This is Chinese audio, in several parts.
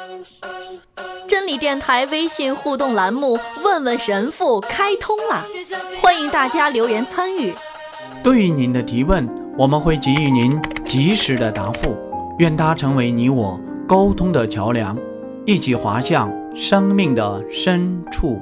真理电台微信互动栏目问问神父开通了，欢迎大家留言参与。 对于您的提问，我们会给予您及时的答复，愿它成为你我沟通的桥梁，一起滑向生命的深处。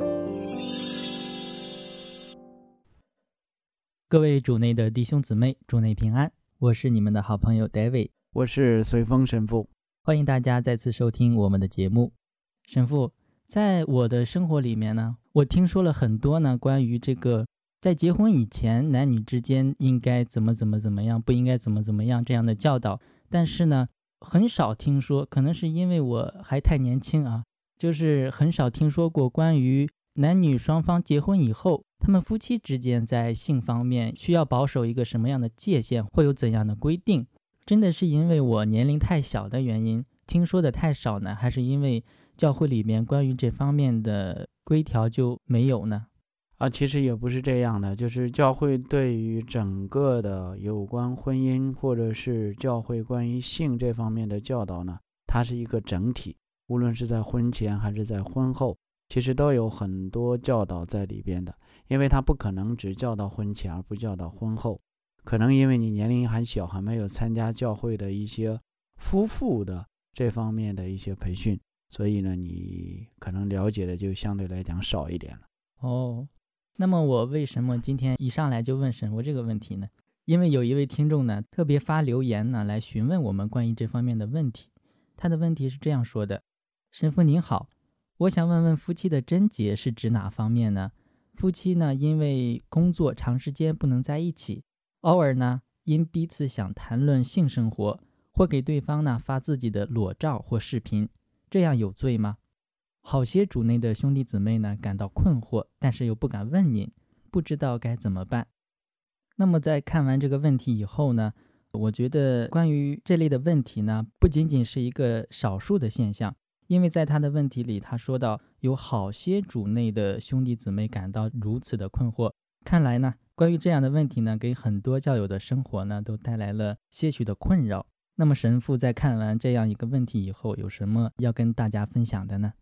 各位主内的弟兄姊妹，主内平安，我是你们的好朋友 David， 我是随风神父， 欢迎大家再次收听我们的节目。神父，在我的生活里面呢，我听说了很多呢关于这个在结婚以前男女之间应该怎么样，不应该怎么样这样的教导，但是呢很少听说，可能是因为我还太年轻啊，就是很少听说过关于男女双方结婚以后，他们夫妻之间在性方面需要保守一个什么样的界限，会有怎样的规定。真的是因为我年龄太小的原因，听说的太少呢，还是因为教会里面关于这方面的规条就没有呢？ 其实也不是这样的，就是教会对于整个的有关婚姻或者是教会关于性这方面的教导呢，它是一个整体，无论是在婚前还是在婚后，其实都有很多教导在里边的，因为它不可能只教导婚前而不教导婚后，可能因为你年龄还小，还没有参加教会的一些夫妇的这方面的一些培训，所以呢你可能了解的就相对来讲少一点了。 那么我为什么今天一上来就问神父这个问题呢？因为有一位听众呢特别发留言呢来询问我们关于这方面的问题。他的问题是这样说的：神父您好，我想问问夫妻的贞洁是指哪方面呢？夫妻呢因为工作长时间不能在一起，偶尔呢因彼此想谈论性生活，或给对方呢发自己的裸照或视频，这样有罪吗？好些主内的兄弟姊妹呢感到困惑，但是又不敢问您，不知道该怎么办。那么在看完这个问题以后呢，我觉得关于这类的问题呢，不仅仅是一个少数的现象，因为在他的问题里，他说到有好些主内的兄弟姊妹感到如此的困惑。看来呢，关于这样的问题呢，给很多教友的生活呢，都带来了些许的困扰。那么神父在看完这样一个问题以后，有什么要跟大家分享的呢？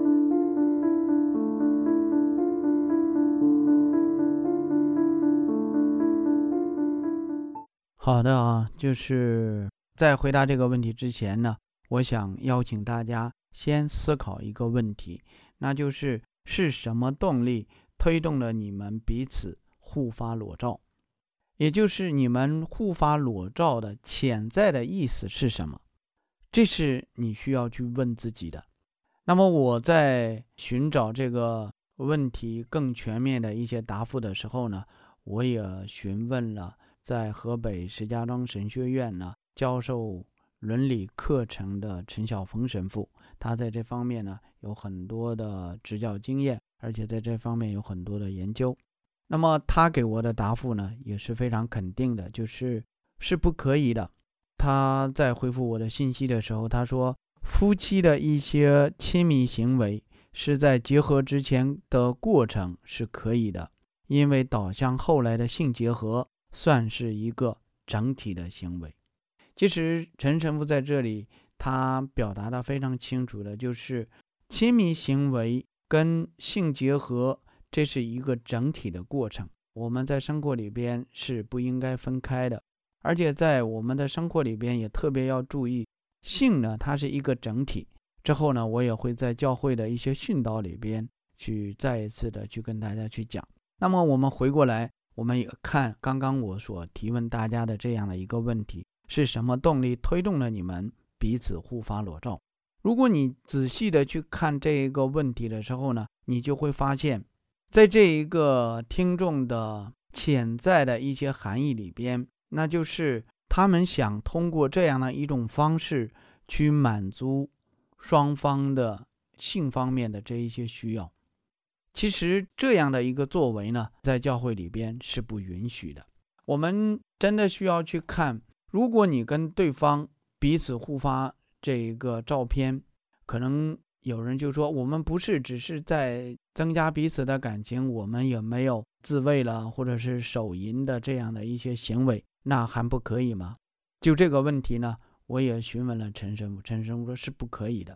好的就是在回答这个问题之前呢，我想邀请大家先思考一个问题，那就是什么动力推动了你们彼此互发裸照？也就是你们互发裸照的潜在的意思是什么？这是你需要去问自己的。那么我在寻找这个问题更全面的一些答复的时候呢，我也询问了在河北石家庄神学院呢教授伦理课程的陈晓峰神父，他在这方面呢有很多的指教经验，而且在这方面有很多的研究。那么他给我的答复呢也是非常肯定的，是不可以的。他在回复我的信息的时候，他说夫妻的一些亲密行为是在结合之前的过程是可以的，因为导向后来的性结合算是一个整体的行为。其实陈神父在这里他表达的非常清楚的，就是亲密行为跟性结合这是一个整体的过程，我们在生活里边是不应该分开的，而且在我们的生活里边也特别要注意，性呢它是一个整体。之后呢我也会在教会的一些训导里边去再一次的去跟大家去讲。那么我们回过来，我们也看刚刚我所提问大家的这样的一个问题，是什么动力推动了你们彼此互发裸照？如果你仔细的去看这一个问题的时候呢，你就会发现在这一个听众的潜在的一些含义里边，那就是他们想通过这样的一种方式去满足双方的性方面的这一些需要。其实这样的一个作为呢，在教会里边是不允许的。我们真的需要去看，如果你跟对方彼此互发这一个照片，可能有人就说我们不是只是在增加彼此的感情，我们也没有自慰了或者是手淫的这样的一些行为，那还不可以吗？就这个问题呢，我也询问了陈神父，陈神父说是不可以的。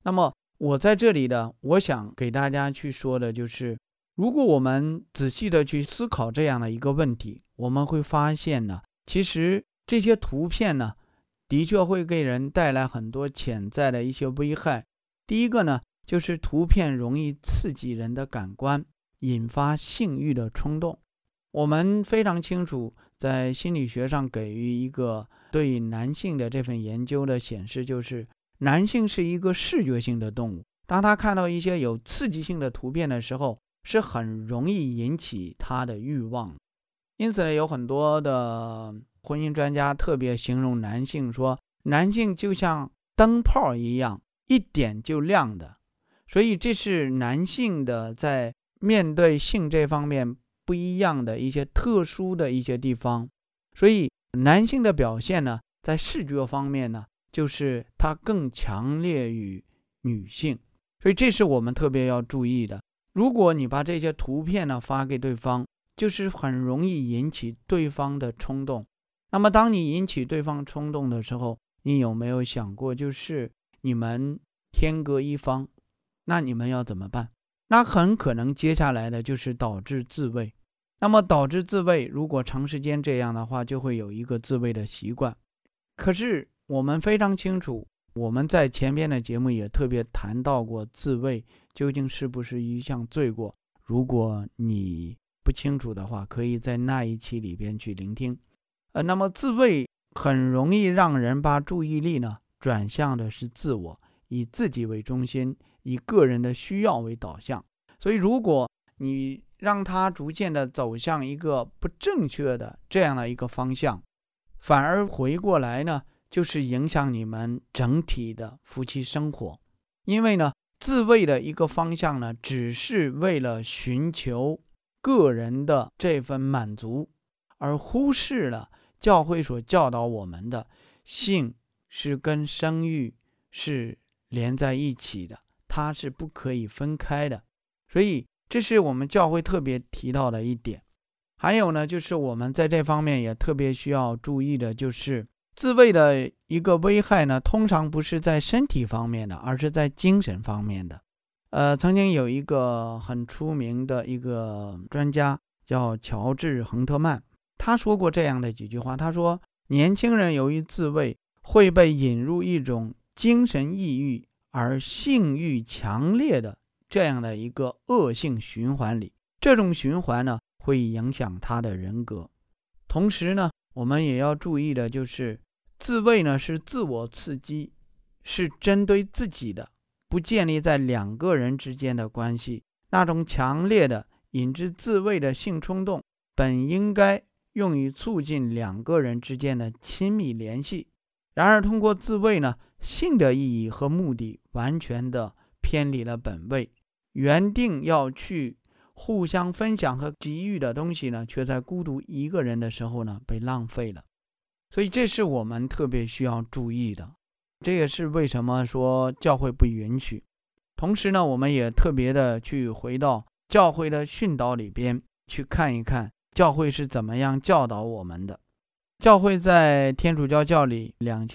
那么我在这里呢，我想给大家去说的就是，如果我们仔细的去思考这样的一个问题，我们会发现呢，其实这些图片呢，的确会给人带来很多潜在的一些危害。第一个呢，就是图片容易刺激人的感官，引发性欲的冲动。我们非常清楚，在心理学上给予一个对男性的这份研究的显示，就是男性是一个视觉性的动物，当他看到一些有刺激性的图片的时候，是很容易引起他的欲望。因此呢，有很多的婚姻专家特别形容男性说，男性就像灯泡一样，一点就亮的。所以这是男性的在面对性这方面不一样的一些特殊的一些地方。所以男性的表现呢，在视觉方面呢，就是它更强烈于女性。所以这是我们特别要注意的。如果你把这些图片呢发给对方，就是很容易引起对方的冲动。那么当你引起对方冲动的时候，你有没有想过，就是你们天各一方，那你们要怎么办？那很可能接下来的就是导致自慰。那么导致自慰，如果长时间这样的话，就会有一个自慰的习惯。可是我们非常清楚，我们在前边的节目也特别谈到过，自慰究竟是不是一项罪过。如果你不清楚的话，可以在那一期里边去聆听。那么自慰很容易让人把注意力呢转向的是自我，以自己为中心，以个人的需要为导向。所以如果你让他逐渐的走向一个不正确的这样的一个方向，反而回过来呢，就是影响你们整体的夫妻生活。因为呢，自慰的一个方向呢，只是为了寻求个人的这份满足，而忽视了教会所教导我们的性是跟生育是连在一起的，它是不可以分开的。所以这是我们教会特别提到的一点。还有呢，就是我们在这方面也特别需要注意的，就是自慰的一个危害呢，通常不是在身体方面的，而是在精神方面的。曾经有一个很出名的一个专家叫乔治·亨特曼，他说过这样的几句话。他说，年轻人由于自慰会被引入一种精神抑郁而性欲强烈的这样的一个恶性循环里，这种循环呢，会影响他的人格。同时呢，我们也要注意的就是，自慰呢是自我刺激，是针对自己的，不建立在两个人之间的关系。那种强烈的引致自慰的性冲动，本应该用于促进两个人之间的亲密联系。然而通过自慰呢，性的意义和目的完全的偏离了本位，原定要去互相分享和给予的东西呢，却在孤独一个人的时候呢，被浪费了。所以这是我们特别需要注意的，这也是为什么说教会不允许。同时呢，我们也特别的去回到教会的训导里边去看一看，教会是怎么样教导我们的。教会在天主教教理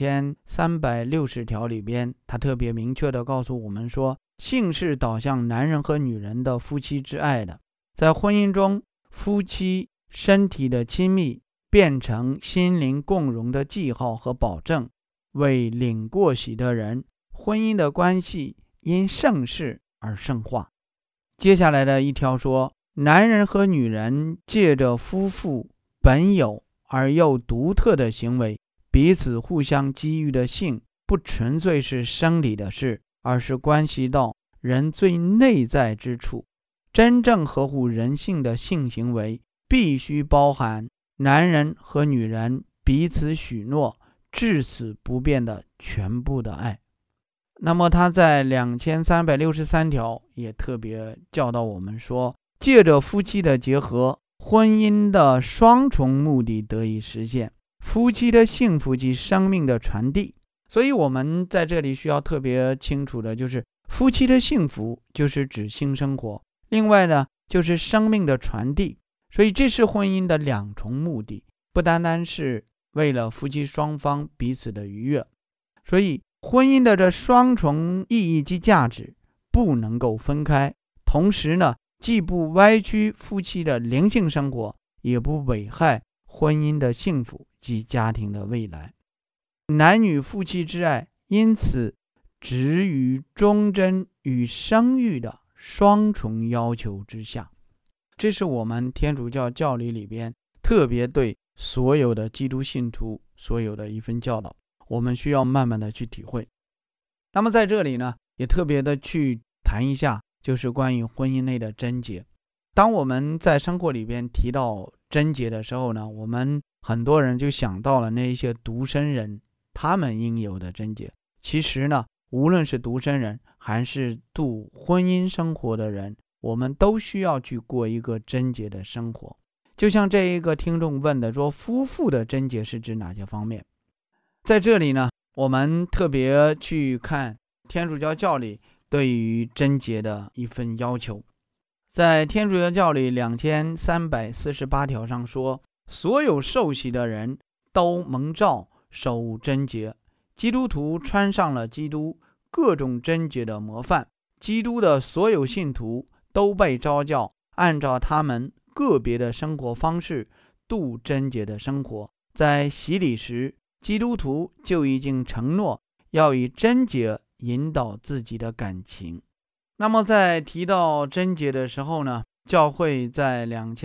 2360条里边，他特别明确的告诉我们说，性是导向男人和女人的夫妻之爱的。在婚姻中，夫妻身体的亲密变成心灵共融的记号和保证，为领过喜的人，婚姻的关系因圣事而圣化。接下来的一条说，男人和女人借着夫妇本有而又独特的行为，彼此互相给予的性，不纯粹是生理的事，而是关系到人最内在之处。真正合乎人性的性行为，必须包含男人和女人彼此许诺至死不变的全部的爱。那么他在2363条也特别教导我们说，借着夫妻的结合，婚姻的双重目的得以实现，夫妻的幸福及生命的传递。所以我们在这里需要特别清楚的就是，夫妻的幸福就是指性生活，另外呢就是生命的传递。所以这是婚姻的两重目的，不单单是为了夫妻双方彼此的愉悦。所以婚姻的这双重意义及价值不能够分开，同时呢，既不歪曲夫妻的灵性生活，也不危害婚姻的幸福及家庭的未来。男女夫妻之爱因此止于忠贞与生育的双重要求之下。这是我们天主教教理里边特别对所有的基督信徒所有的一份教导，我们需要慢慢的去体会。那么在这里呢，也特别的去谈一下，就是关于婚姻内的贞洁。当我们在生活里边提到贞洁的时候呢，我们很多人就想到了那些独身人他们应有的贞洁。其实呢，无论是独身人还是度婚姻生活的人，我们都需要去过一个贞洁的生活。就像这一个听众问的说，夫妇的贞洁是指哪些方面？在这里呢，我们特别去看天主教教理对于贞洁的一份要求。在天主教教理2348条上说，所有受洗的人都蒙召守贞洁，基督徒穿上了基督各种贞洁的模范，基督的所有信徒都被召叫按照他们个别的生活方式度贞洁的生活。在洗礼时，基督徒就已经承诺要以贞洁引导自己的感情。那么在提到贞洁的时候呢，教会在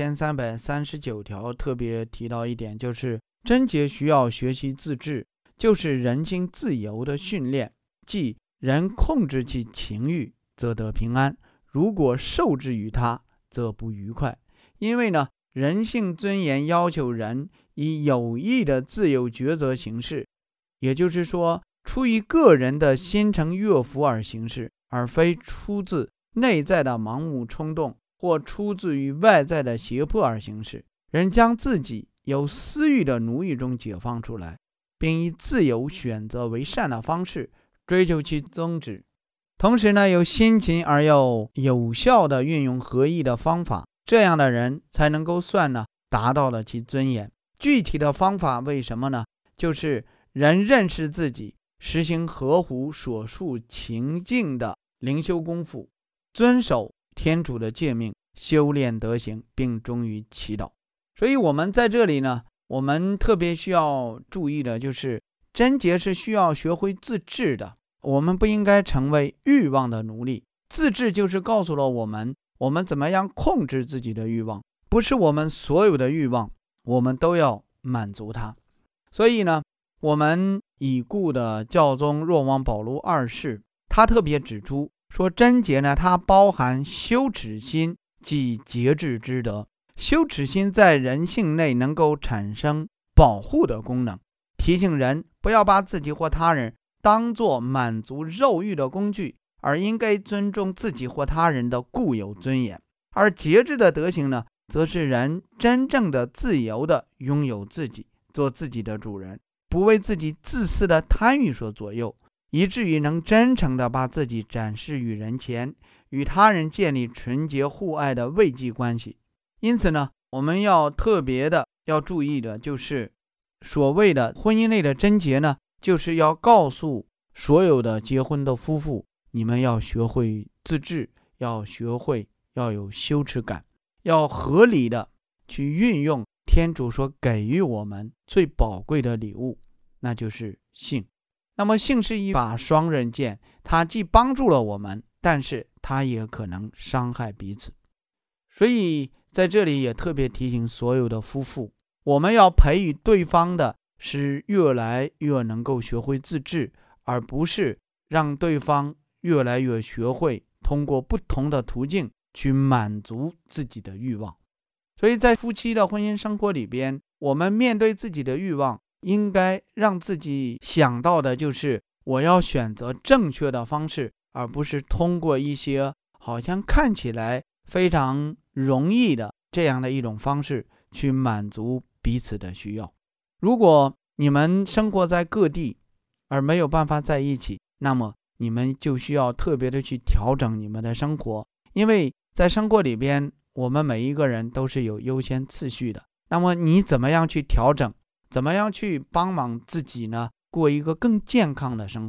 2339条特别提到一点，就是贞洁需要学习自治，就是人性自由的训练，即人控制其情欲则得平安，如果受制于他则不愉快。因为呢，人性尊严要求人以有益的自由抉择行事，也就是说，出于个人的心诚悦服而行事，而非出自内在的盲目冲动或出自于外在的胁迫而行事。人将自己由私欲的奴役中解放出来，并以自由选择为善的方式追求其宗旨，同时呢，有辛勤而又有效的运用合意的方法，这样的人才能够算呢达到了其尊严。具体的方法为什么呢？就是人认识自己，实行合乎所述情境的灵修功夫，遵守天主的诫命，修炼德行，并忠于祈祷。所以我们在这里呢，我们特别需要注意的就是贞洁是需要学会自治的，我们不应该成为欲望的奴隶。自治就是告诉了我们怎么样控制自己的欲望，不是我们所有的欲望我们都要满足它。所以呢，我们已故的教宗若望保禄二世他特别指出说，贞洁呢，它包含羞耻心及节制之德。羞耻心在人性内能够产生保护的功能，提醒人不要把自己或他人当作满足肉欲的工具，而应该尊重自己或他人的固有尊严。而节制的德行呢，则是人真正的自由的拥有自己，做自己的主人，不为自己自私的贪欲所左右，以至于能真诚地把自己展示于人前，与他人建立纯洁互爱的慰藉关系。因此呢，我们要特别的要注意的就是所谓的婚姻内的贞洁呢，就是要告诉所有的结婚的夫妇，你们要学会自治，要学会要有羞耻感，要合理的去运用天主所给予我们最宝贵的礼物，那就是性。那么性是一把双刃剑，它既帮助了我们，但是它也可能伤害彼此。所以在这里也特别提醒所有的夫妇，我们要培育对方的是越来越能够学会自治，而不是让对方越来越学会通过不同的途径去满足自己的欲望。所以在夫妻的婚姻生活里边，我们面对自己的欲望，应该让自己想到的就是我要选择正确的方式，而不是通过一些好像看起来非常容易的这样的一种方式去满足彼此的需要。如果你们生活在各地而没有办法在一起，那么你们就需要特别的去调整你们的生活，因为在生活里边，我们每一个人都是有优先次序的。那么你怎么样去调整，怎么样去帮忙自己呢，过一个更健康的生活？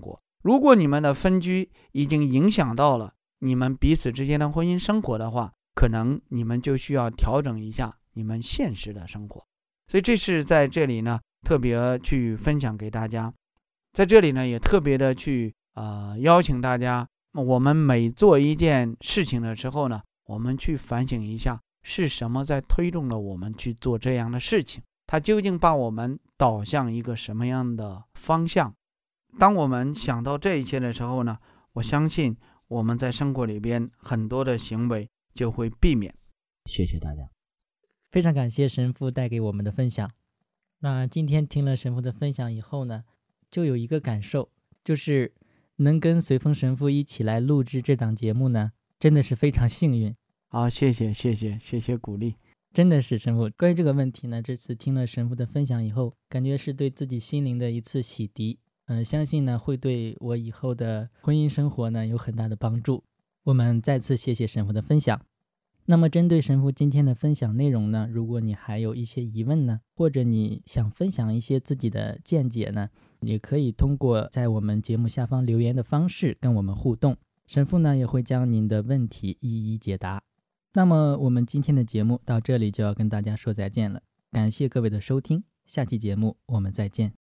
如果你们的分居已经影响到了你们彼此之间的婚姻生活的话，可能你们就需要调整一下你们现实的生活。所以这是在这里呢特别去分享给大家，在这里呢也特别的去邀请大家，我们每做一件事情的时候呢，我们去反省一下是什么在推动了我们去做这样的事情，它究竟把我们导向一个什么样的方向。当我们想到这一切的时候呢，我相信我们在生活里边很多的行为就会避免。谢谢大家。 非常感谢神父带给我们的分享。那今天听了神父的分享以后呢，就有一个感受，就是能跟随风神父一起来录制这档节目呢，真的是非常幸运。 好，谢谢鼓励。 真的是神父，关于这个问题呢，这次听了神父的分享以后，感觉是对自己心灵的一次洗涤。相信呢会对我以后的婚姻生活呢有很大的帮助。我们再次谢谢神父的分享。那么针对神父今天的分享内容呢，如果你还有一些疑问呢，或者你想分享一些自己的见解呢，也可以通过在我们节目下方留言的方式跟我们互动，神父呢也会将您的问题一一解答。那么我们今天的节目到这里就要跟大家说再见了，感谢各位的收听，下期节目我们再见。